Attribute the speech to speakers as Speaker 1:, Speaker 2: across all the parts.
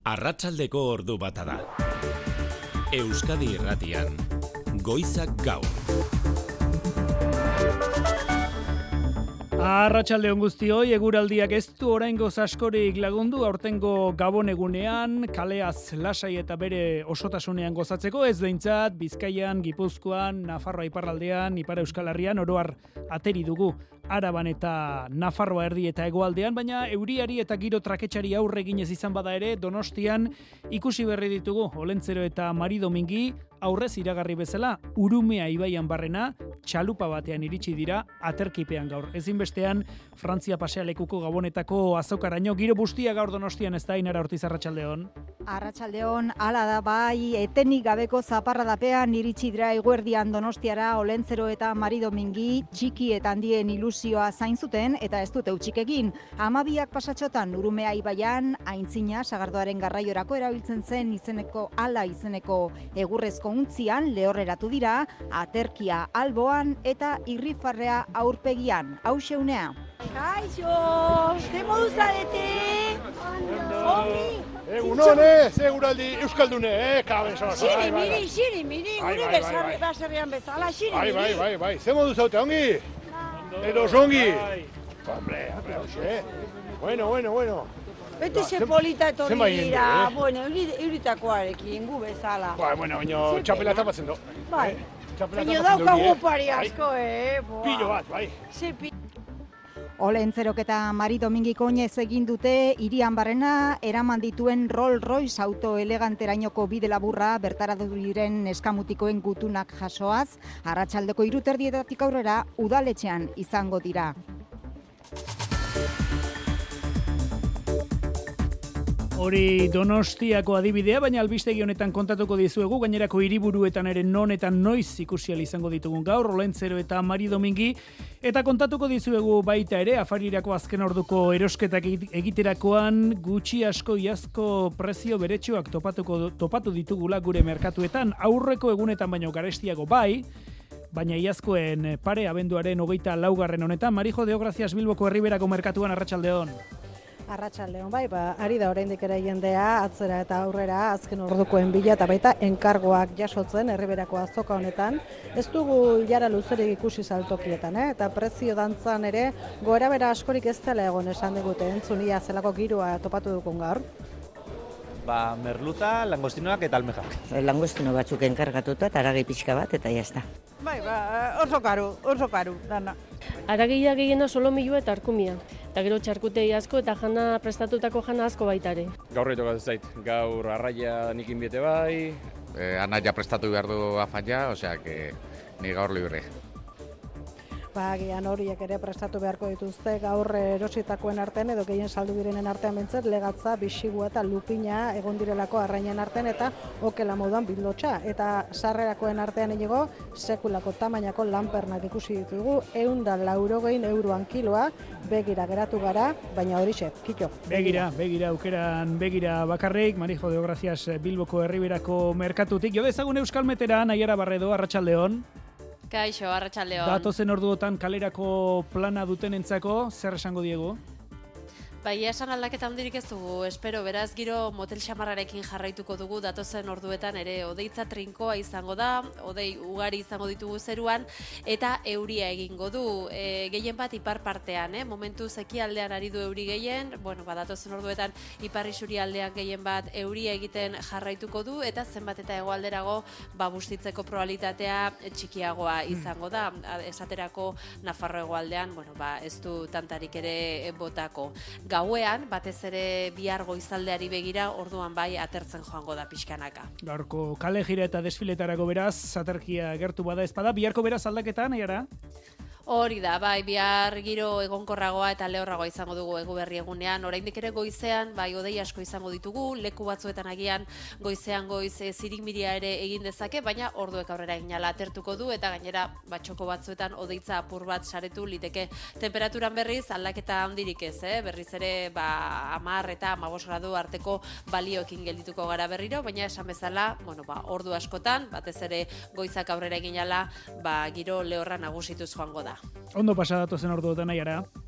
Speaker 1: Arratsaldeko ordu bata da. Euskadi Irratian, Goizak Gaur.
Speaker 2: Arratsalde on guztioi, eguraldiak ez du oraingoz askorik lagundu aurtengo Gabon egunean, kaleaz lasai eta bere osotasunean gozatzeko, ez behintzat Bizkaian, Gipuzkoan, Nafarroa iparraldean, Ipar Euskal Herrian oro har ateri dugu Araban eta Nafarroa erdi eta hegoaldean, baina euriari eta giro traketsari aurre eginez izan bada ere, Donostian ikusi berri ditugu Olentzero eta Mari Domingi aurrez iragarri bezala, Urumea ibaian barrena, txalupa batean iritsi dira aterkipean gaur. Ezinbestean, Frantzia pasealekuko Gabonetako azokaraino, giro bustia gaur Donostian ez da, Ainara Ortiz, arratsaldeon.
Speaker 3: Arratsaldeon, hala da bai, etenik gabeko zaparradapean iritsi dira eguerdian Donostiara Olentzero eta Mari Domingi, txiki eta handien ilusioa zain zuten eta ez dute hutsik egin. 12 pasatxotan Urumea ibaian, aintzina sagardoaren garraiorako erabiltzen zen izeneko egurrezko untzian lehorreratu dira, aterkia alboan eta irrifarrea aurpegian. Hauxe Unea.
Speaker 4: Kaixo, ze modu zarete? Ongi!
Speaker 5: Egunone, seguraldi euskaldune, kabezo.
Speaker 4: Xiri, miri, gure baserrian bezala, xiri, miri.
Speaker 5: Bai, ze modu zaute, ongi? Edo zongi? Hombre, hoxe. Bueno.
Speaker 4: Beti ze polita etorri dira, bueno, euritakoarekin, gu bezala.
Speaker 5: Baina txapelata batzen do.
Speaker 4: Bai, baina daukagu pari asko,
Speaker 5: Pillo bat, bai.
Speaker 4: Ze pillo.
Speaker 3: Olentzerok eta Mari Domingiko oinez egin dute hirian barrena eraman dituen Rolls Royce auto eleganterainoko bide laburra bertaratu diren eskamutikoen gutunak jasoaz, arratsaldeko 3:30 aurrera udaletxean izango dira.
Speaker 2: Hori Donostiako adibidea, baina albistegi honetan kontatuko dizuegu, gainerako hiriburuetan ere non eta noiz ikusi ahal izango ditugun gaur, Olentzero eta Mari Domingi, eta kontatuko dizuegu baita ere, afarirako azken orduko erosketak egiterakoan gutxi asko iazko prezio beretsuak topatu ditugula gure merkatuetan, aurreko egunetan baino garestiago bai, baina iazkoen pare abenduaren 24. honetan. Marijo Deograzias Bilboko Herriberako merkatuan, arratsaldeon.
Speaker 6: Arratsaldeon, bai, ari da oraindik ere jendea atzera eta aurrera azken ordukoen bila eta baita enkargoak jasotzen Herriberako azoka honetan. Ez dugu ilara luzerik ikusi saltokietan, eta prezio dantzan ere goerabera askorik ez dela egon esan digute, entzunia zelako giroa topatu dugun gaur.
Speaker 7: Merluta, langostinoak eta almejak.
Speaker 8: Langostino batzuk enkargatuta eta haragi pixka bat eta jazta.
Speaker 4: Bai, oso karu, dana.
Speaker 9: Haragia gehiena solomilua eta arkumia. Eta gero txarkutei asko eta jana prestatutako jana asko baitare.
Speaker 10: Gaur tokatzen zait, gaur arraia nik inbiete bai.
Speaker 11: Anaia prestatu behar du afaia, osea, ni gaur libre.
Speaker 6: Agian horiek ere prestatu beharko dituzte gaur erositakoen artean edo gehien saldu direnen artean bentzat legatza, bisigua eta lupina egon direlako arrainen artean eta okela moduan bildotxa. Eta sarrerakoen artean inigo sekulako tamainako lanpernak ikusi ditugu, 180 euroan kiloa, begira geratu gara, baina horixe, kitxo.
Speaker 2: Begira, aukeran begira bakarrik, Marijo Deograzias Bilboko Herriberako merkatutik. Jo dezagun Euskalmetera, Naiara Barredo, arratsaldeon.
Speaker 12: Kaixo, arratsaldeon.
Speaker 2: Datozen orduotan kalerako plana dutenentzako, zer esango diegu?
Speaker 12: Bai, esan aldaketa handirik ez dugu, espero, beraz giro motel xamarrarekin jarraituko dugu datozen orduetan ere odeitza trinkoa izango da, odei ugari izango ditugu zeruan, eta euria egingo du, gehien bat ipar partean, momentu ekialdean ari du euri gehien, datozen orduetan ipar isuri aldean gehien bat euria egiten jarraituko du, eta zenbat eta hegoalderago bustitzeko probabilitatea txikiagoa izango da, esaterako Nafarro hegoaldean, ez du tantarik ere botako. Gauean, batez ere bihar goizaldeari begira, orduan bai atertzen joango da pixkanaka.
Speaker 2: Gaurko kale jira eta desfiletarako beraz, aterkia gertu bada ezpada, biharko beraz aldaketan, Naiara?
Speaker 12: Hori da, bai, bihar giro egonkorragoa eta lehorragoa izango dugu Eguberri egunean. Oraindik ere goizean, bai, odei asko izango ditugu, leku batzuetan agian goizean ziringmiria ere egin dezake, baina orduek aurrera eginala atertuko du, eta gainera txoko batzuetan odeitza apur bat saretu liteke. Temperaturan berriz, aldaketa handirik ez, berriz ere 10 eta 15 gradu arteko balioekin geldituko gara berriro, baina esan bezala, ordu askotan, batez ere goizak aurrera eginala, giro lehorra nagusituz joango da.
Speaker 2: Ondo pasa datozen orduotan, Naiara.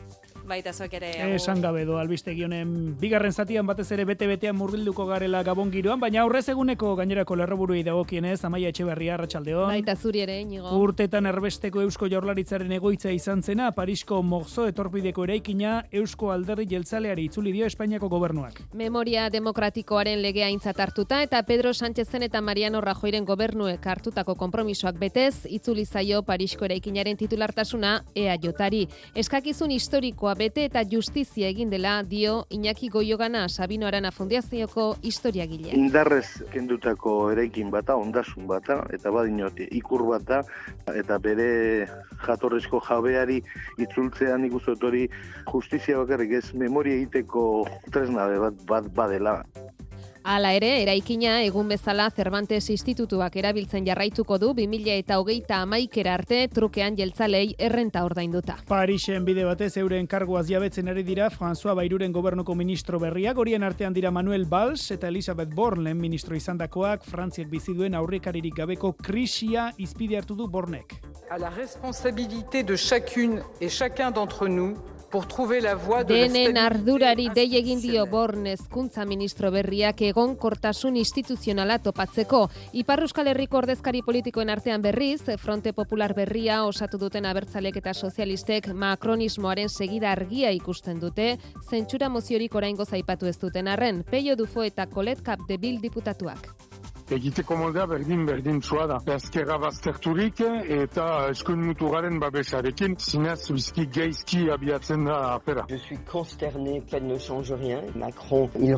Speaker 12: baita zuek ere.
Speaker 2: Esan gabe do, albistegi honen bigarren zatian batez ere bete-betean murgilduko garela Gabon giroan, baina aurrez eguneko gainerako lerroburuei dagokienez, Amaia Etxeberria, arratsaldeon.
Speaker 7: Baita zuri ere, Inigo.
Speaker 2: Urtetan erbesteko Eusko Jaurlaritzaren egoitza izan zena, Parisko Morzo etorpideko eraikina Eusko Alderdi Jeltzaleari itzuli dio Espainiako gobernuak.
Speaker 7: Memoria demokratikoaren legea aintzat hartuta eta Pedro Sánchezen eta Mariano Rajoyren gobernuek hartutako konpromisoak betez, itzuli zaio Parisko eraikinaren titulartasuna EAJari. Eskakizun historikoa bete eta justizia egin dela dio Iñaki Goiogana Sabino Arana Fundazioko historiagilea.
Speaker 13: Indarrez kendutako eraikin bata, ondasun bata, eta badinot ikur bata, eta bere jatorrezko jabeari itzultzean ikusten hori justizia bakarrik ez memoria egiteko tresna bat badela.
Speaker 7: Hala ere, eraikina egun bezala Cervantes Institutuak erabiltzen jarraituko du 2021 arte trukean jeltzalei errenta ordainduta.
Speaker 2: Parisen bide batez euren karguaz jabetzen ari dira François Bayruren gobernuko ministro berriak, horien artean dira Manuel Valls eta Elisabeth Borne lehen ministro izandakoak, Frantziak bizi duen aurrekaririk gabeko krisia izpide hartu du Bornek.
Speaker 14: À la responsabilité de chacune et chacun d'entre nous pour trouver la voie de
Speaker 7: Denen ardurari dei egin dio Borne hezkuntza ministro berriak egonkortasun instituzionala topatzeko. Ipar Euskal Herriko ordezkari politikoen artean berriz, Fronte Popular berria osatu duten abertzalek eta sozialistek makronismoaren segida argia ikusten dute, zentsura moziorik oraingoz aipatu ez duten arren, Peio Dufo eta Colette Capdeville diputatuak.
Speaker 15: Egiteko moldea berdin-berdintsua da. Ezkerra bazterturik eta eskuin muturaren babesarekin zinez bizki geizki abiatzen da apera.
Speaker 16: Je suis consterné qu'elle ne change rien. Macron, il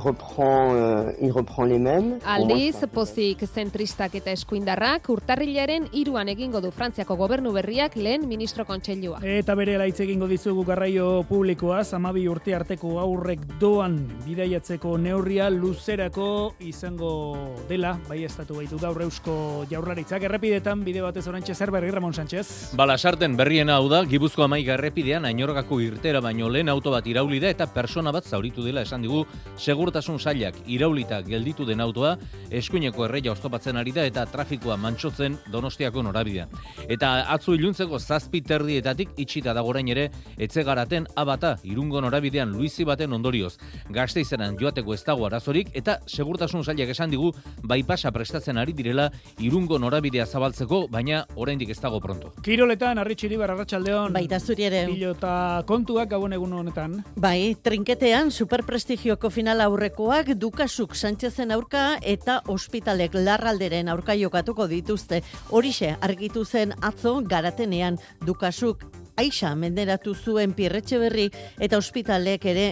Speaker 16: reprend les mêmes.
Speaker 7: Aldiz, pozik zentristak eta eskuindarrak urtarrilaren 3an egingo du Frantziako gobernu berriak lehen ministro kontseilua.
Speaker 2: Eta berela hitz egingo dizugu garraio publikoaz, 12 urte arteko aurrek doan bidaiatzeko neurria luzerako izango dela, bai estatu baitu gaur Eusko Jaurlaritzak errepidetan bide batez orantxe zer berri Ramon Sánchez.
Speaker 17: Balasarten berriena hau da, Gipuzkoa Amaiga errepidean Ainorgako irtera baino lehen auto bat irauli da eta persona bat zauritu dela esan digu segurtasun sailak. Iraulita gelditu den autoa eskuineko erreia oztopatzen ari da eta trafikoa mantsotzen Donostiako norabidean. Eta atzo iluntzeko 7:30 itxita dago orain ere Etzegaraten abata Irungo norabidean Luizi baten ondorioz. Gasteizeran joateko ez dago arazorik eta segurtasun sailak esan digu bypassa prestatzen ari direla Irungo norabidea zabaltzeko, baina oraindik ez dago pronto.
Speaker 2: Kiroletan Arritxiribar arratsaldeon.
Speaker 18: Baita zuri ere.
Speaker 2: Pilota kontuak Gabon egun honetan.
Speaker 18: Bai, trinketean superprestigioko final aurrekoak Dukasuk Sánchezen aurka eta Ospitalek Larralderen aurka jokatuko dituzte. Horixe argitu zen atzo Garatenean. Dukasuk Aixa menderatu zuen Pirretxeberri eta Ospitalek ere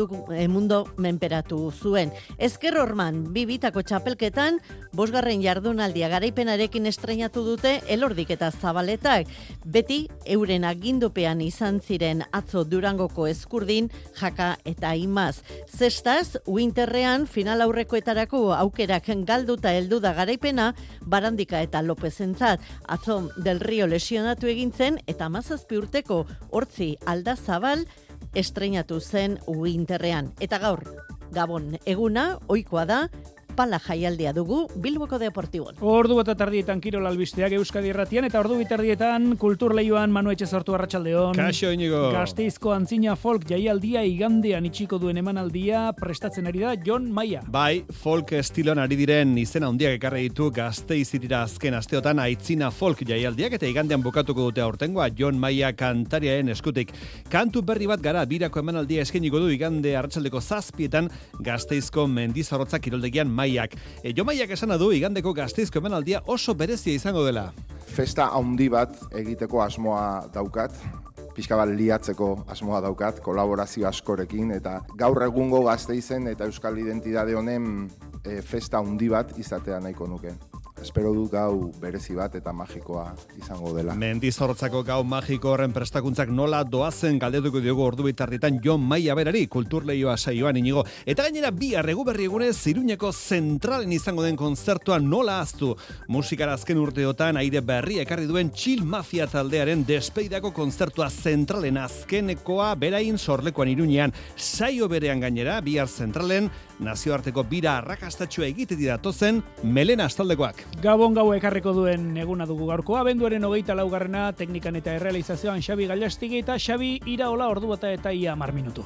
Speaker 18: mundo menperatu zuen. Ezker Orman bibitako txapelketan 5. jardunaldia garaipenarekin estreinatu dute Elordik eta Zabaletak. Beti euren agindupean izan ziren atzo Durangoko Eskurdin, Jaka eta Imaz. Zestaz, Uinterrean final aurrekoetarako aukerak galduta heldu da garaipena Barandika eta Lopezentzat. Atzo Del Rio lesionatu egintzen eta 17 urteko Hortzi Aldazabal estreinatu zen Uinterrean. Eta gaur, Gabon eguna, ohikoa da, pala jaialdia dugu Bilboko Deportibon.
Speaker 2: Ordu bat tardietan Kirol albisteak Euskadi Irratian eta ordu bitardietan Kulturleioan Manu Etxezortu arratsaldeon.
Speaker 19: Kaixo Inigo.
Speaker 2: Gasteizko antzina folk jaialdia igandean itxiko duen emanaldia prestatzen ari da Jon Maia.
Speaker 19: Bai, folk estiloan ari diren izena handiak ekarri ditu Gasteiz hirira azken asteotan aitzina folk jaialdiak eta igandean bukatuko dute aurtengoa Jon Maia kantariaren eskutik. Kantu berri bat gara birako emanaldia eskainiko du igande arratsaldeko 7:00 Gasteizko Mendizorrotza kiroldegian Maiak. Jon Maiak esana du igandeko Gasteizko emanaldia oso berezia izango dela.
Speaker 20: Festa handi bat egiteko asmoa daukat. Pixka bat liatzeko asmoa daukat, kolaborazio askorekin, eta gaur egungo Gasteizen eta Euskal Identitate honen festa handi bat izatea nahiko nuke. Espero dut gau berezi bat eta magikoa izango dela.
Speaker 19: Mendizorrotzako gau magiko horren prestakuntzak nola doazen galdetuko diogu ordu bitarritan Jon Maia berari, Kulturleioa saioan Inigo. Eta gainera bihar Eguberri egunez Iruñeko zentralen izango den kontzertua nola ahaztu. Musikara azken urteotan aire berria ekarri duen Chill Mafia taldearen despeidako kontzertua zentralen azkenekoa berain sorlekuan Iruñean. Saio berean gainera bihar zentralen nazioarteko bira arrakastatxua egite datozen Melena astaldekoak.
Speaker 2: Gabon gau ekarreko duen eguna dugu gaurkoa, abenduaren 24. Teknikan eta errealizazioan Xabi Galastigi eta Xabi Iraola ordu bata eta ia 10 minutu.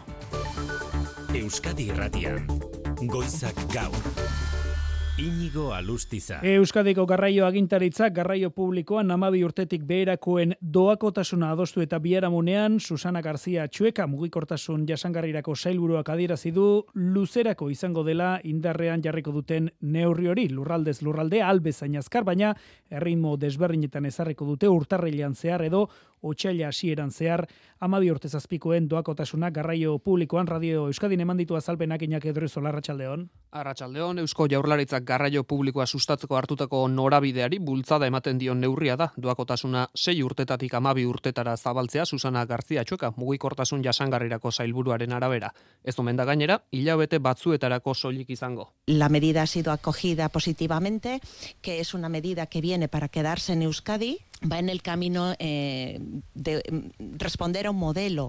Speaker 1: Euskadi Irratian, Goizak Gaur. Iñigo Alustiza.
Speaker 2: Euskadiko garraio agintaritzak garraio publikoan 12 urtetik beherakoen doakotasuna adostu eta biharamunean Susana Garzia Txueka mugikortasun jasangarrirako sailburuak adierazi du luzerako izango dela indarrean jarriko duten neurri hori lurraldez lurralde albezain azkar, baina erritmo desberdinetan ezarriko dute urtarrilean zehar edo otsaila hasieran zehar 12 urte zazpikoen doakotasuna garraio publikoan. Radio Euskadin eman ditu azalpenak Iñaki Edrezola. Arratsaldeon.
Speaker 21: Arratsaldeon, Eusko Jaurlaritzak garraio publikoa sustatzeko hartutako norabideari bultzada ematen dion neurria da. Doakotasuna 6 urtetatik 12 urtetara zabaltzea Susana Garzia Txueka mugikortasun jasangarrirako sailburuaren arabera. Ez omen da gainera, hilabete batzuetarako soilik izango.
Speaker 22: La medida ha sido acogida positivamente, que es una medida que viene para quedarse en Euskadi. Va en el camino de responder a un modelo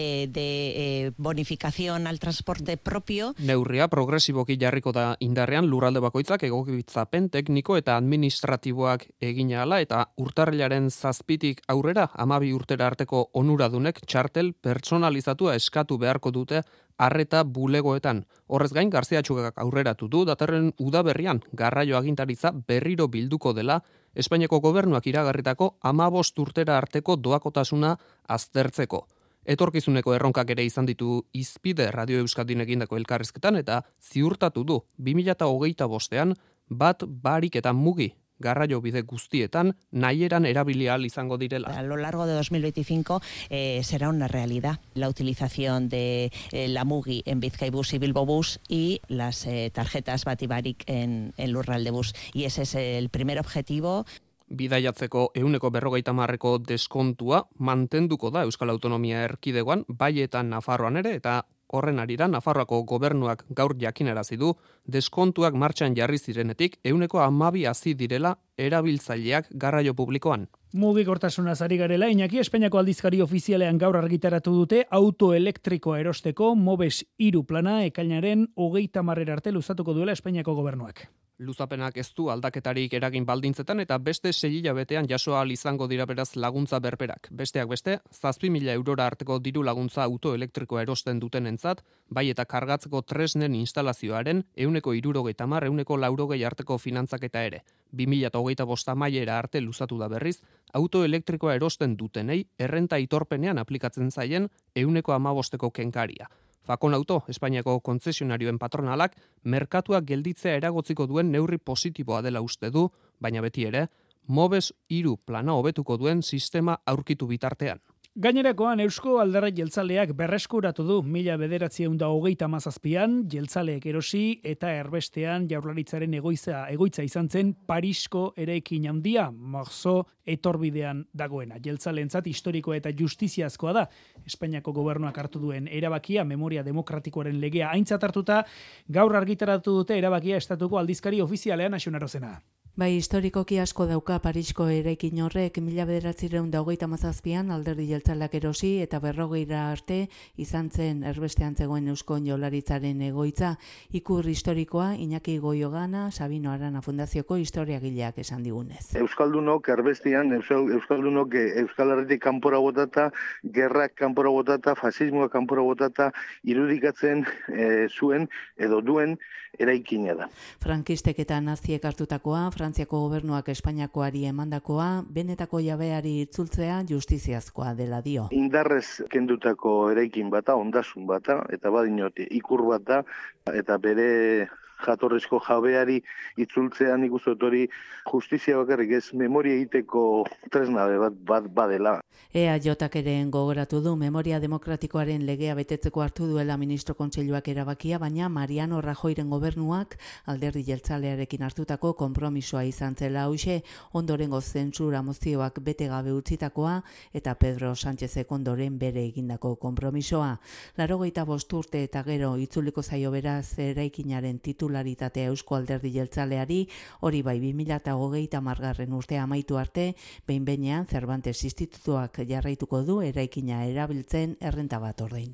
Speaker 22: de bonificación al transporte propio.
Speaker 21: Neurria progresiboki jarriko da indarrean lurralde bakoitzak egokitzapen tekniko eta administratiboak egin ahala eta urtarrilaren 7tik aurrera 12 urtera arteko onuradunek txartel pertsonalizatua eskatu beharko dute arreta bulegoetan. Horrez gain, Garzia Txukak aurreratu du datorren udaberrian garraio agintaritza berriro bilduko dela Espainiako gobernuak iragarritako 15 urtera arteko doakotasuna aztertzeko. Etorkizuneko erronkak ere izan ditu Izpide Radio Euskadin egindako elkarrizketan eta ziurtatu du 2025ean bat barik eta mugi garraio bide guztietan nahieran erabili ahal izango direla.
Speaker 22: A lo largo de 2025 será una realidad la utilización de la Mugi en Bizkaibus y Bilbobus y las tarjetas Batibarik en Lurraldebus. Y ese es el primer objetivo.
Speaker 21: Bidaiatzeko 150ko deskontua mantenduko da Euskal Autonomia Erkidegoan, bai eta Nafarroan ere, eta horren arira Nafarroako gobernuak gaur jakinarazi du deskontuak martxan jarri zirenetik 112 hazi direla erabiltzaileak garraio publikoan.
Speaker 2: Mugikortasunaz ari garela, Iñaki, Espainiako aldizkari ofizialean gaur argitaratu dute auto elektrikoa erosteko Mobes 3 plana ekainaren 30 arte luzatuko duela Espainiako gobernuak.
Speaker 21: Luzapenak ez du aldaketarik eragin baldintzetan eta beste 6 hilabetean jaso ahal izango dira beraz laguntza berberak. Besteak beste, 7.000 eurora arteko diru laguntza auto elektrikoa erosten dutenentzat, bai eta kargatzeko tresnen instalazioaren 170-180 arteko finantzaketa ere. 2025 amaiera arte luzatu da berriz, auto elektrikoa erosten dutenei errenta aitorpenean aplikatzen zaien 115ko kenkaria. Fakon Auto, Espainiako kontzesionarioen patronalak, merkatuak gelditzea eragotziko duen neurri positiboa dela uste du, baina beti ere, Mobes 3 plana hobetuko duen sistema aurkitu bitartean.
Speaker 2: Gainerakoan Eusko Alderdi Jeltzaleak berreskuratu du 1937an jeltzaleek erosi eta erbestean Jaurlaritzaren egoitza izan zen Parisko eraikin handia, Marzo etorbidean dagoena. Jeltzaleentzat historikoa eta justiziazkoa da Espainiako gobernuak hartu duen erabakia, memoria demokratikoaren legea aintzat hartuta, gaur argitaratu dute erabakia estatuko aldizkari ofizialean Asunarozena.
Speaker 23: Bai, historikoki asko dauka Parisko eraikin horrek 1937an Alderdi Jeltzaleak erosi eta 40 arte izan zen erbestean zegoen Eusko Jaurlaritzaren egoitza. Ikur historikoa Iñaki Goiogana, Sabino Arana Fundazioko historiagileak esan digunez.
Speaker 13: Euskaldunok erbestean, Euskaldunok Euskal Herritik kanpora botata, gerrak kanpora botata, fasismoa kanpora botata irudikatzen zuen edo duen eraikina da.
Speaker 23: Frankistek eta naziek hartutakoa, Frantziako gobernuak Espainiakoari emandakoa, benetako jabeari itzultzea justiziazkoa dela dio.
Speaker 13: Indarrez kendutako eraikin bata, ondasun bata, eta badinot ikur bata, eta bere jatorrezko jabeari itzultzea nik uste dut hori justizia bakarrik ez memoria egiteko tresna bat badela.
Speaker 23: EAJak ere gogoratu du memoria demokratikoaren legea betetzeko hartu duela ministro kontseiluak erabakia, baina Mariano Rajoyren gobernuak Alderdi Jeltzalearekin hartutako konpromisoa izan zela hauxe, ondorengo zentsura mozioak bete gabe utzitakoa eta Pedro Sánchezek ondoren bere egindako konpromisoa. 85 urte eta gero itzuliko zaio beraz eraikinaren titularitatea Eusko Alderdi Jeltzaleari, hori bai 2030 urtea amaitu arte, behin-behinean Cervantes Institutuak jarraituko du eraikina erabiltzen errenta bat ordainduta.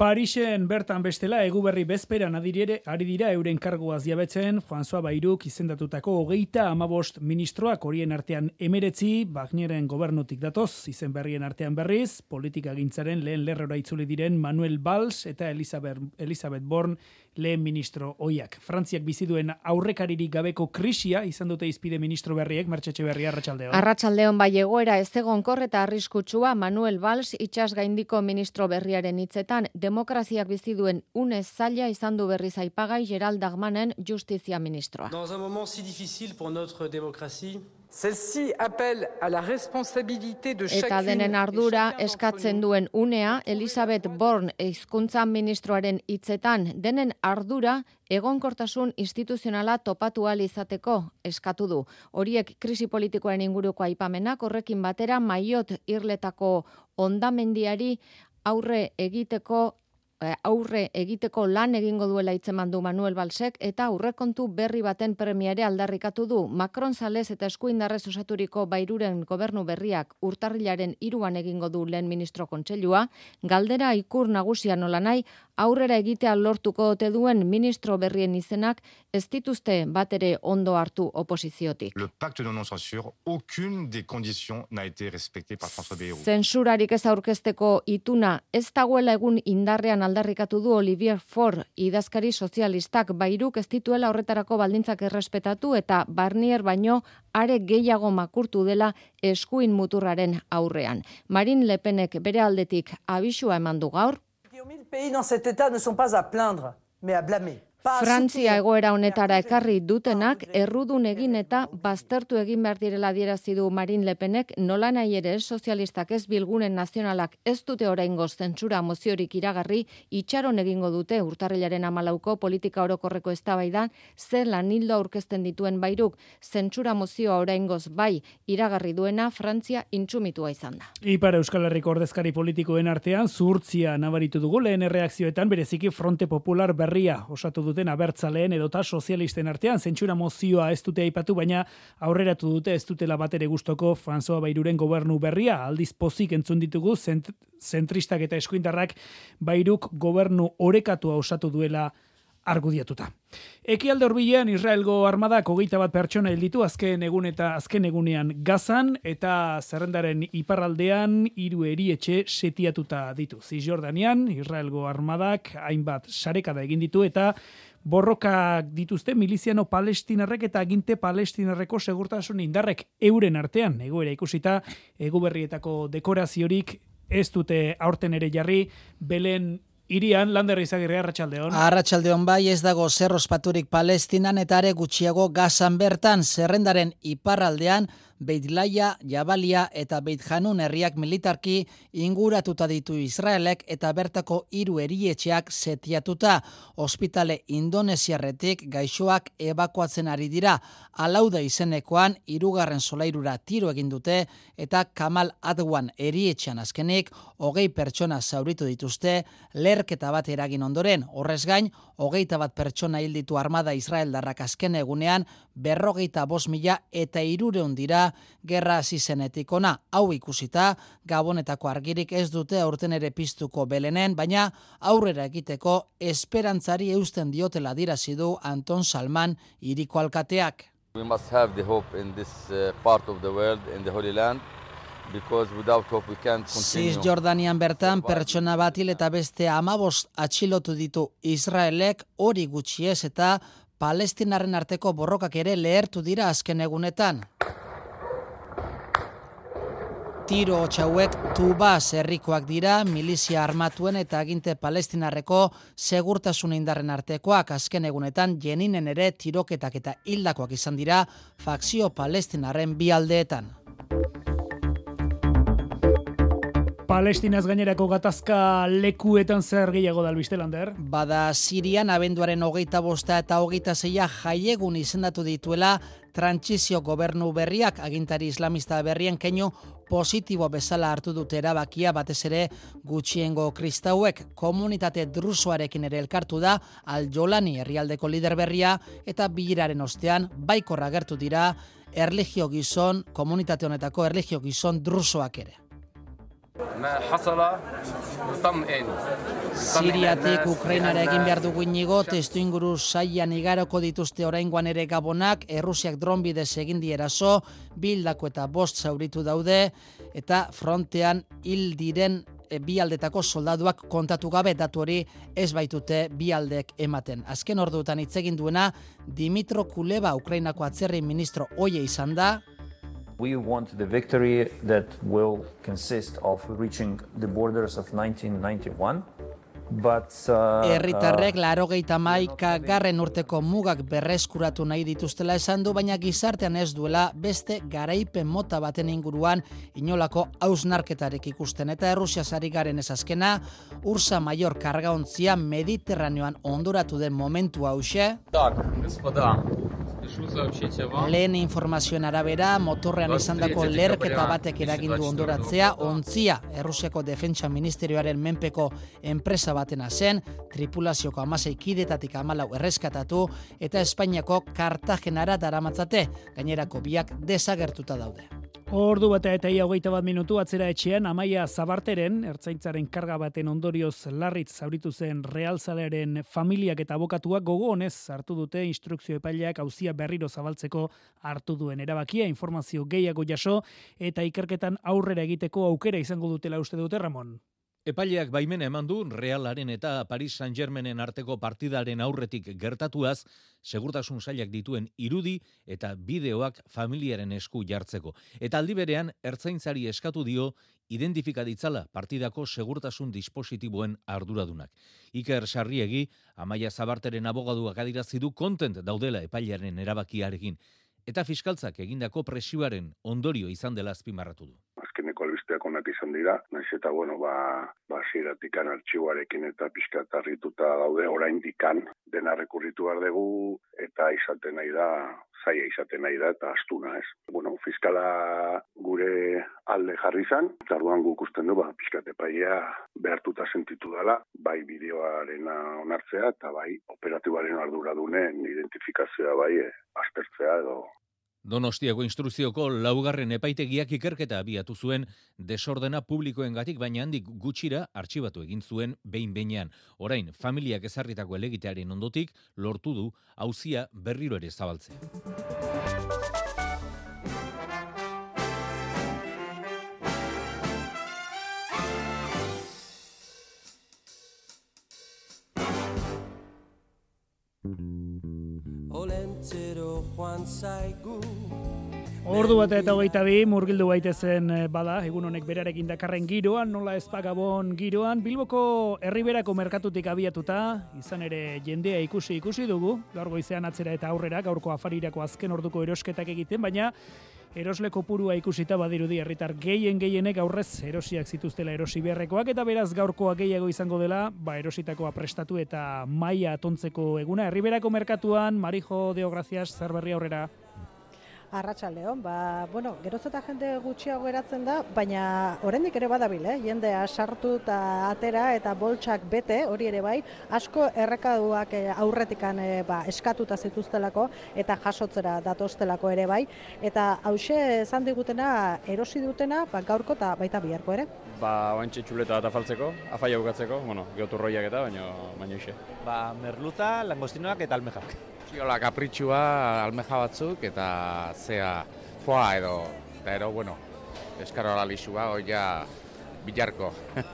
Speaker 2: Parisen bertan bestela eguberri bezperan ari dira euren karguaz jabetzen François Bayruk izendatutako 35 ministroak, horien artean 19 Barnieren gobernutik datoz, izen berrien artean berriz, politikagintzaren lehen lerrora itzuli diren Manuel Valls eta Elisabeth Borne lehen ministro oiak. Frantziak bizi duen aurrekaririk gabeko krisia izan dute izpide ministro berriek, Mertxe Berria, arratsaldeon.
Speaker 3: Arratsaldeon bai, egoera ezegonkor eta arriskutsua. Manuel Valls itsas gaindiko ministro berriaren hitzetan, demokraziak bizi duen une zaila izan du berriz aipagai Gerald Darmanin justizia ministroa.
Speaker 5: Dans un moment si difficile pour notre démocratie,
Speaker 14: Celle-ci appelle à la responsabilité de chacune.
Speaker 3: Eta denen ardura eskatzen duen unea, Elisabeth Borne hizkuntza ministroaren hitzetan, denen ardura egonkortasun instituzionala topatu ahal izateko eskatu du. Horiek krisi politikoaren inguruko aipamenak, horrekin batera Maiot irletako hondamendiari aurre egiteko lan egingo duela hitzeman du Manuel Valsek eta aurrekontu berri baten premiare aldarrikatu du. Macron zalez eta eskuindarrez osaturiko Bayruren gobernu berriak urtarrilaren 3an egingo du lehen ministro kontseilua, galdera ikur nagusia nolanai aurrera egitea lortuko ote duen ministro berrien izenak ez dituzte batere ondo hartu oposiziotik.
Speaker 8: Le pacte de non-censure, aucune des conditions n'a été respectée par François Bayrou.
Speaker 3: Zensurarik ez aurkezteko ituna ez dagoela egun indarrean aldarrikatu du Olivier Faure, idazkari sozialistak. Bayruk ez dituela horretarako baldintzak errespetatu eta Barnier baino are gehiago makurtu dela eskuin muturraren aurrean. Marine Le Penek bere aldetik abisua eman du gaur.
Speaker 24: Pays dans cet état ne sont pas à plaindre, mais à blâmer.
Speaker 3: Frantzia egoera honetara ekarri dutenak errudun egin eta baztertu egin behar direla adierazi du Marine Le Penek, nolanahi ere sozialistak ez bilgunen nazionalak ez dute oraingoz zentsura moziorik iragarri, itxaron egingo dute urtarrilaren 14ko politika orokorreko eztabaidan zer lanildo aurkezten dituen Bayruk, zentsura mozioa oraingoz bai iragarri duena Frantzia intsumitua izan da.
Speaker 2: Ipar Euskal Herriko ordezkari politikoen artean zuhurtzia nabaritu dugu lehen erreakzioetan, bereziki Fronte Popular berria osatu duten abertzaleen edota sozialisten artean. Zentsura mozioa ez dute aipatu, baina aurreratu dute ez dutela batere gustoko François Bayruren gobernu berria. Aldiz pozik entzun ditugu zentristak eta eskuindarrak Bayruk gobernu orekatua osatu duela argudiatuta. Ekialde hurbilean Israelgo armadak 21 pertsona hil ditu azken egunean Gazan eta zerrendaren iparraldean 3 erietxe setiatuta ditu. Cisjordanian Israelgo armadak hainbat sarekada egin ditu eta borrokak dituzte miliziano palestinarrek eta aginte palestinarreko segurtasun indarrek euren artean. Egoera ikusita eguberrietako dekoraziorik ez dute aurten ere jarri. Belen Irian, Lander Izagirre, arratsaldeon.
Speaker 25: Arratsaldeon bai, ez dago zer ospaturik Palestinan eta are gutxiago Gazan bertan. Zerrendaren iparraldean Beit Laia, Jabalia eta Beit Hanun herriak militarki inguratuta ditu Israelek eta bertako 3 erietxeak setiatuta. Ospitale indonesiarretik gaixoak ebakuatzen ari dira. Alauda izenekoan 3. solairura tiro egin dute eta Kamal Adwan erietxean azkenik 20 pertsona zauritu dituzte leherketa bat eragin ondoren. Horrez gain, 21 pertsona hil ditu armada israeldarrak azken egunean, 45.000 eta 300 dira gerra hasi zenetik ona. Hau ikusita, Gabonetako argirik ez dute aurten ere piztuko Belenen, baina aurrera egiteko esperantzari eusten diotela adierazi du Anton Salman hiriko alkateak.
Speaker 26: We must have the hope in this part of the world, in the Holy Land. Because without hope we can't continue.
Speaker 25: Cisjordanian bertan pertsona bat hil eta beste 15 atxilotu ditu Israelek, hori gutxi ez eta Palestinarren arteko borrokak ere lehertu dira azken egunetan. Tiro hauek Tubas herrikoak dira, milizia armatuen eta aginte palestinarreko segurtasun indarren artekoak. Azken egunetan Jeninen ere tiroketak eta hildakoak izan dira fakzio palestinarren bi aldeetan.
Speaker 2: Palestinaz gainerako gatazka lekuetan zer gehiago da albiste, Lander?
Speaker 25: Bada Sirian abenduaren 25 eta 26 jaiegun izendatu dituela trantsizio gobernu berriak, agintari islamista berrien keinu positibo bezala hartu dute erabakia, batez ere gutxiengo kristauek. Komunitate drusoarekin ere elkartu da Al-Jolani herrialdeko lider berria eta bileraren ostean baikorra agertu dira komunitate honetako erlijio gizon drusoak ere. Siriatik Ukrainara egin behar dugu inigo, testu inguru saian igaroko dituzte oraingoan ere Gabonak, Errusiak dronbidez egin die eraso, bildako eta 5 zauritu daude, eta frontean hil diren bi aldetako soldaduak kontatu gabe datu hori ez baitute bi aldek ematen. Azken orduetan hitz egin duena Dimitro Kuleba, Ukrainako atzerri ministro oie izan da.
Speaker 4: We want the victory that will consist of reaching the borders of 1991.
Speaker 25: Herritarrek 81. urteko mugak berreskuratu nahi dituztela esan du, baina gizartean ez duela beste garaipen mota baten inguruan inolako hausnarketarik ikusten. Eta Errusiaz ari garen ez azkena, Ursa Major kargaontzia Mediterraneoan ondoratu den momentu hause. Lehen informazioen arabera, motorrean izandako leherketa batek eragindu ondoratzea, ontzia Errusiako Defentsa Ministerioaren menpeko enpresa batena zen, tripulazioko 16 kidetatik 14 erreskatatu eta Espainiako Kartagenara daramatzate, gainerako biak desagertuta daude.
Speaker 2: Ordu bata eta 21 minutu atzera etxean Amaia Zabarteren, ertzaintzaren karga baten ondorioz larritz zauritu zen realzalearen familiak eta abokatuak gogo honez hartu dute instrukzio epaileak auzia berriro zabaltzeko hartu duen erabakia, informazio gehiago jaso eta ikerketan aurrera egiteko aukera izango dutela uste dute, Ramon.
Speaker 17: Epaileak baimena eman du Realaren eta Paris Saint-Germainen arteko partidaren aurretik gertatuaz, segurtasun sailak dituen irudi eta bideoak familiaren esku jartzeko. Eta aldi berean, ertzaintzari eskatu dio identifika ditzala partidako segurtasun dispositiboen arduradunak. Iker Sarriegi, Amaia Zabarteren abogaduak adirazi du kontent daudela epailearen erabakiarekin. Eta fiskaltzak egindako presioaren ondorio izan dela azpimarratu du.
Speaker 6: Azkeneko albisteak onak izan dira, naiz eta hasieratikan artxiboarekin eta pixkat harrituta daude, oraindikan dena rekurritu behar dugu eta izaten nahi da, zaila izaten nahi da eta astuna, ez. Fiskala gure alde jarri zan, eta orduan guk usten du, pixkat epaia behartuta sentitu dela, bai bideoaren onartzea eta bai operatiboaren arduradunen identifikazioa bai aztertzea edo.
Speaker 17: Donostiako instrukzioko 4. epaitegiak ikerketa abiatu zuen desordena publikoengatik, baina handik gutxira artxibatu egin zuen behin-behinean. Orain, familiak ezarritako helegitearen ondotik lortu du auzia berriro ere zabaltzea.
Speaker 2: Ordu bat eta 22 murgildu baitezen bada, egun honek berarekin dakarren giroan, nola ez Gabon giroan, Bilboko Herriberako merkatutik abiatuta, izan ere jendea ikusi dugu, gaur goizean atzera eta aurrera, gaurko afarirako azken orduko erosketak egiten, baina erosle kopurua ikusita badirudi herritar gehienek aurrez erosiak zituztela erosi beharrekoak, eta beraz gaurkoa gehiago izango dela, erositakoa prestatu eta maila atontzeko eguna. Herriberako merkatuan, Marijo Deogracias, zer berri aurrera?
Speaker 9: Arratsaldeon, geroz eta jende gutxiago geratzen da, baina oraindik ere badabil, jendea sartu eta atera eta boltsak bete, hori ere bai, asko errekaduak aurretikan eskatuta zituztelako eta jasotzera datostelako ere bai, eta hause esan digutena erosi dutena, gaurko eta baita biharko ere.
Speaker 10: Oantxe txuleta bat afaltzeko, afaia bukatzeko, geoturroiak eta, baina ise.
Speaker 11: Merluza, langostinoak eta almejak.
Speaker 10: Ziola, kapritxua, almeja batzuk, eta zea foa edo, eskarola lixua, oia bilarko.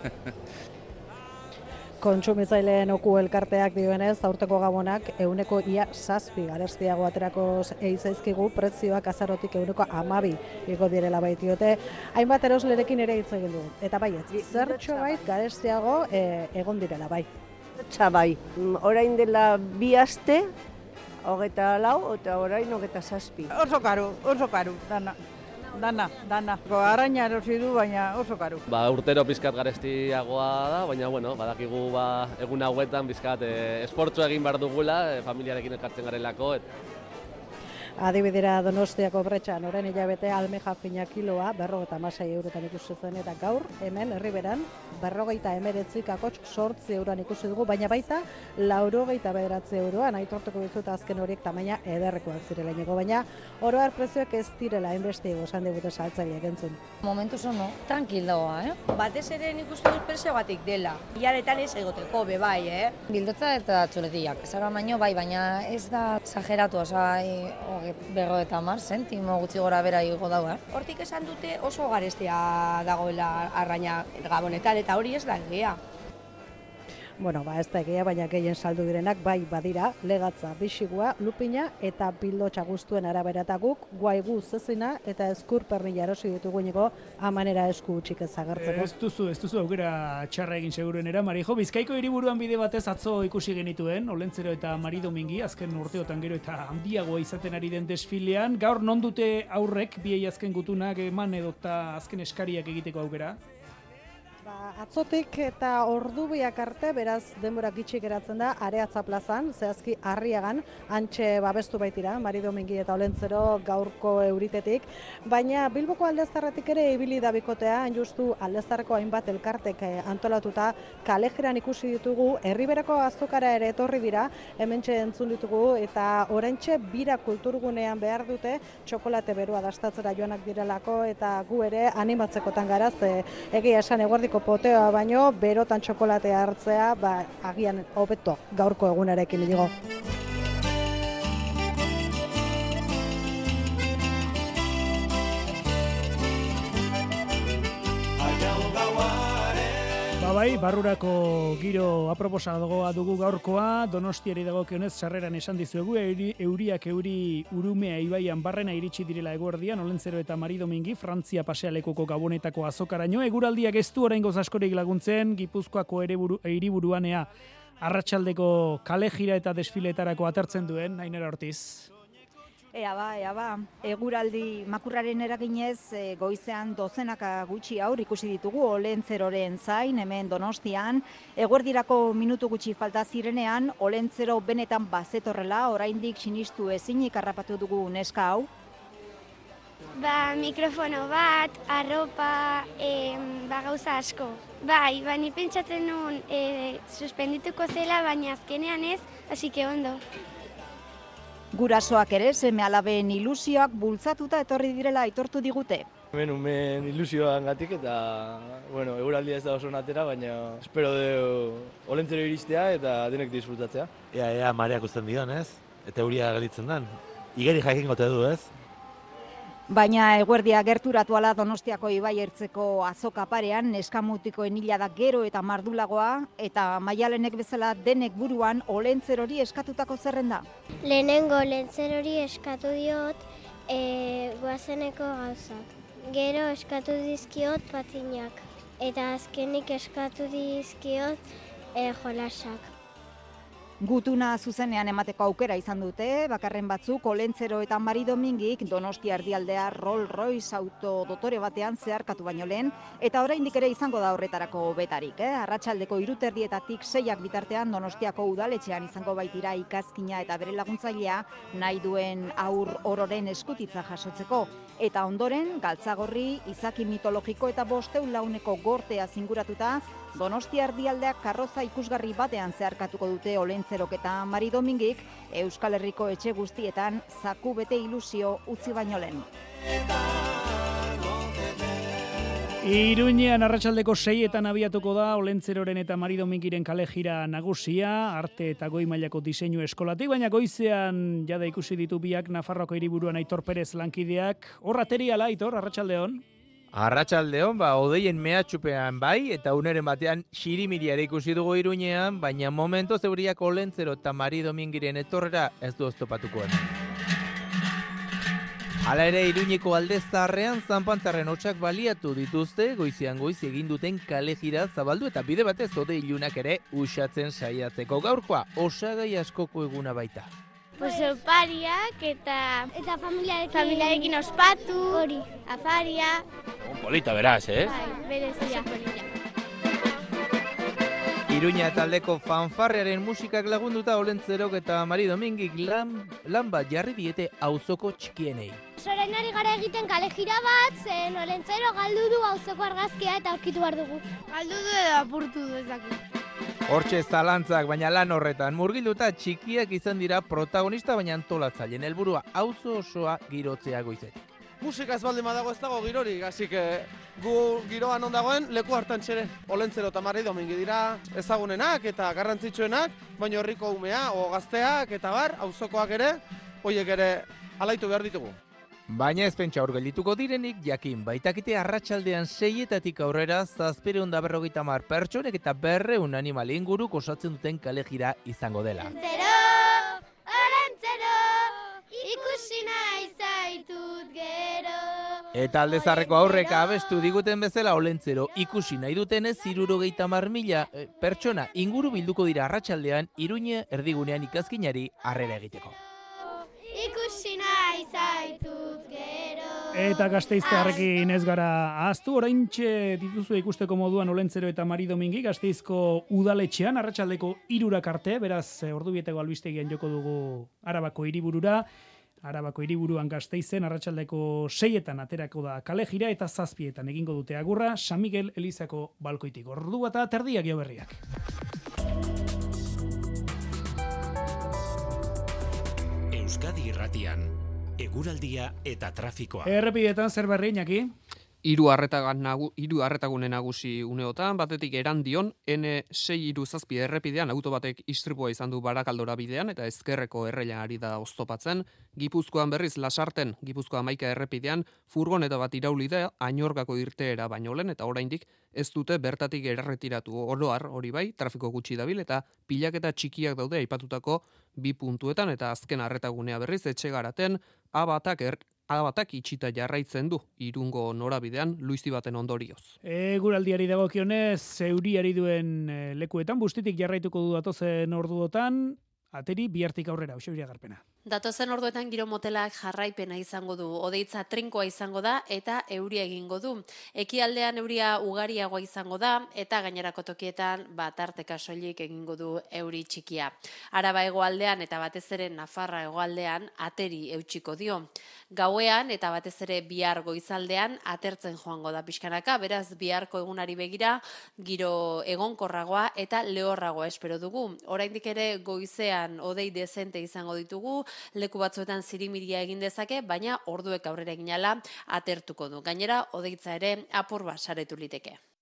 Speaker 9: Kontsumitzaileen oku elkarteak dioenez, aurteko gabonak, euneko ia 7 garestiago aterako eizaizkigu, prezioak azarotik euneko 12 igo direla baitiote, hainbat eroslerekin ere hitz egin du. Eta baiet, zertxo bait garestiago egon direla bai.
Speaker 12: Bai, orain dela 2 aste, 24 eta orain 27.
Speaker 24: Oso karu, dana. Arraina erosi du, baina oso karu.
Speaker 11: Urtero pizkat garestiagoa da, baina badakigu egun hauetan pizkat esfortzu egin behar dugula, familiarekin elkartzen garelako.
Speaker 9: Adibidera Donostiako bretxan, orain hilabete almeja fina kiloa, 56 eurotan ikusi zen, eta gaur, hemen, Herriberan, 59,8 euroan ikusi dugu, baina baita, 89 euroan, aitortuko dizut azken horiek tamaina ederrekoak zirela inigo, baina oroar prezioak ez direla, enbestego, esan digute saltzaileak entzun.
Speaker 7: Momentuz ono, tranquiloa, Batez ere nik uste dut preziogatik dela. Hilaretan ez egoteko, bebai, Bildotza eta txuletiak, zara baino bai, baina ez da exageratu, berro eta 10 zentimo gutxi gora bera igo dago, Hortik esan dute oso garestia dagoela arraina Gabonetan, eta hori ez da egia.
Speaker 9: Bueno, ez da egia, baina gehien saldu direnak bai badira, legatza, bixigua, lupina eta pildotxa guztuen arabera eta guk, guaigu zezina eta eskur pernila erosi ditugu nigo amanera esku utxik ez agertzeko.
Speaker 2: Ez duzu aukera txarra egin seguruenera, Marijo. Bizkaiko hiriburuan bide batez atzo ikusi genituen, Olentzero eta Mari Domingi, azken urteotan gero eta handiagoa izaten ari den desfilean. Gaur non dute aurrek, biei azken gutunak eman edota azken eskariak egiteko aukera?
Speaker 9: Atzotik eta ordubiak arte, beraz denbora gitxi geratzen da, Areatza plazan, zehazki Arriagan, antxe babestu baitira, Mari Domingi eta Olentzero gaurko euritetik, baina Bilboko Aldezarretik ere ibili da bikotea, justu Aldezarreko hainbat elkartek antolatuta, kalejeran ikusi ditugu, Herriberako azokara ere etorri dira, hementxe entzun ditugu, eta oraintxe bira kulturgunean behar dute, txokolate berua dastatzera joanak direlako, eta gu ere animatzekotan gara, egia esan eguerdiko poteoa baino, berotan txokolatea hartzea, agian hobeto gaurko egunarekin digo.
Speaker 2: Bai, barrurako giro aproposagoa dugu gaurkoa, Donostiari dagokionez sarreran esan dizuegu, euriak urumea ibaian barrena iritsi direla eguerdian, Olentzero eta Mari Domingi, Frantzia pasealekuko Gabonetako azokaraino, eguraldiak ez du oraingoz askorik laguntzen, Gipuzkoako hiriburuanea arratsaldeko kalejira eta desfiletarako atertzen duen, Ainara Ortiz.
Speaker 15: Ea ba, eguraldi makurraren eraginez goizean dozenaka gutxi aur ikusi ditugu Olentzeroren zain, hemen Donostian, eguerdirako minutu gutxi falta zirenean, Olentzero benetan bazetorrela, oraindik sinistu ezinik harrapatu dugu neska hau.
Speaker 16: Mikrofono bat, arropa, gauza asko. Bai, ni pentsatzen nuen suspendituko zela, baina azkenean ez, hasi que ondo.
Speaker 15: Gurasoak ere seme-alaben ilusioak bultzatuta etorri direla aitortu digute.
Speaker 18: Hemen ilusioangatik eta, eguraldia ez da oso natera, baina espero du Olentzero iristea eta denek disfrutatzea.
Speaker 19: Ea mareak uzten dion, ez? Eta euria gelditzen den. Igeri jakin gote du, ez?
Speaker 15: Baina eguerdia gerturatu ala Donostiako ibaiertzeko azoka parean, neskamutikoen hila da gero eta mardulagoa, eta Maialenek bezala denek buruan Olentzerori eskatutako zerrenda.
Speaker 20: Lehenengo Olentzerori eskatu diot goazeneko gauzak. Gero eskatu dizkiot patinak, eta azkenik eskatu dizkiot jolasak.
Speaker 15: Gutuna zuzenean emateko aukera izan dute, bakarren batzuk Olentzero eta Mari Domingik Donostia erdialdea Rolls Royce auto dotore batean zeharkatu baino lehen, eta oraindik ere izango da horretarako betarik. Arratsaldeko 3:00 6:00 bitartean Donostiako udaletxean izango baitira ikazkina eta bere laguntzailea nahi duen haur ororen eskutitza jasotzeko. Eta ondoren, galtzagorri, izaki mitologiko eta 500 launeko gortea zinguratuta, Donostia erdialdeak karroza ikusgarri batean zeharkatuko dute Olentzerok eta Mari Domingik, Euskal Herriko etxe guztietan zaku bete ilusio utzi baino lehen.
Speaker 2: Iruñean arratsaldeko 6:00 abiatuko da Olentzeroren eta Mari Domingiren kalejira nagusia, arte eta goi mailako diseinu eskolatik, baina goizean jada ikusi ditu biak Nafarroako hiriburuan Aitor Perez lankideak. Hor ateriala, Aitor, arratsaldeon.
Speaker 27: Arratsaldeon, odeien mehatxupean bai, eta uneren batean xirimiri ere ikusi dugu Iruñean, baina momento zeuriak Olentzero eta Mari Domingiren etorrera ez du oztopatukoen. Hala ere, Iruñeko Aldezarrean zanpantzarren hotsak baliatu dituzte, goizean goiz egin duten kalejira zabaldu eta bide batez ode ilunak ere usatzen saiatzeko. Gaurkoa osagai askoko eguna baita.
Speaker 16: Opariak eta familiarekin ospatu, hori, afaria.
Speaker 27: Polita beraz, ez?
Speaker 16: Bai, berezia polita.
Speaker 27: Iruña taldeko fanfarrearen musikak lagunduta Olentzerok eta Mari Domingik lan bat jarri diete auzoko txikienei.
Speaker 20: Orain ari gara egiten kale jira bat, zen Olentzero galdu du auzoko argazkia eta aurkitu behar dugu.
Speaker 16: Galdu du edo apurtu du ezakit.
Speaker 27: Hortxe zalantzak, baina lan horretan murgilduta txikiak izan dira protagonista, baina antolatzaileen helburua auzo osoa girotzea goizetik.
Speaker 11: Musika ez baldin badago ez dago girorik, hasi gu giroan non dagoen leku hartan txere. Olentzero eta Mari Domingi dira ezagunenak eta garrantzitsuenak, baina herriko umea, o gazteak eta bar, auzokoak ere, hoiek ere alaitu behar ditugu.
Speaker 27: Baina ez pentsa hor geldituko direnik, jakin baitakite arratsaldean 6etatik aurrera 750 pertsonek eta 200 animal inguruk osatzen duten kale jira izango dela.
Speaker 20: Olentzero, ikusi nahi zaitut gero.
Speaker 27: Eta aldezarreko aurrek abestu diguten bezala Olentzero ikusi nahi dutenez 70.000 pertsona inguru bilduko dira arratsaldean Iruña erdigunean ikazkinari harrera egiteko.
Speaker 20: Ikusi nahi zaitut gero.
Speaker 2: Eta Gasteiztarrekin ez gara ahaztu, oraintxe dituzu ikusteko moduan Olentzero eta Mari Domingi Gasteizko udaletxean arratsaldeko 3 arte, beraz ordubieteko albistegian joko dugu Arabako hiriburura. Arabako hiriburuan Gasteizen arratsaldeko 6etan aterako da kale jira eta 7etan egingo dute agurra San Miguel Elizako balkoitik. Ordu eta terdiak jo berriak.
Speaker 1: Euskadi Irratian, eguraldia eta trafikoa.
Speaker 2: Errepidetan zer berri, Iñaki?
Speaker 5: 3 arretagune nagusi uneotan, batetik Erandion, N637 errepidean auto batek istripua izan du Barakaldora bidean eta ezkerreko erreian ari da oztopatzen. Gipuzkoan berriz Lasarten, Gipuzkoa 11 errepidean furgoneta bat irauli da Añorgako irteera baino lehen eta oraindik ez dute bertatik erretiratu. Oroar hori bai, trafiko gutxi dabil eta pilaketa txikiak daude aipatutako 2 puntuetan eta azken arretagunea berriz Etxegaraten Abatak itxita jarraitzen du Irungo norabidean luizi baten ondorioz.
Speaker 2: Eguraldiari dagokionez, euriari duen lekuetan, bustitik jarraituko du datozen orduotan, ateri bihartik aurrera, Xabier Garpena.
Speaker 13: Datozen orduetan giro motelak jarraipena izango du, odeitza trinkoa izango da eta euria egingo du. Ekialdean euria ugariagoa izango da eta gainerako tokietan tarteka soilik egingo du euri txikia. Araba hegoaldean eta batez ere Nafarra hegoaldean ateri eutsiko dio. Gauean eta batez ere bihar goizaldean atertzen joango da pixkanaka, beraz biharko egunari begira giro egonkorragoa eta lehorragoa espero dugu. Oraindik ere goizean odei dezente izango ditugu, leku batzuetan zirimiria egin dezake, baina orduek aurrera eginala atertuko du. Gainera, odeitza ere apur bat saretu liteke.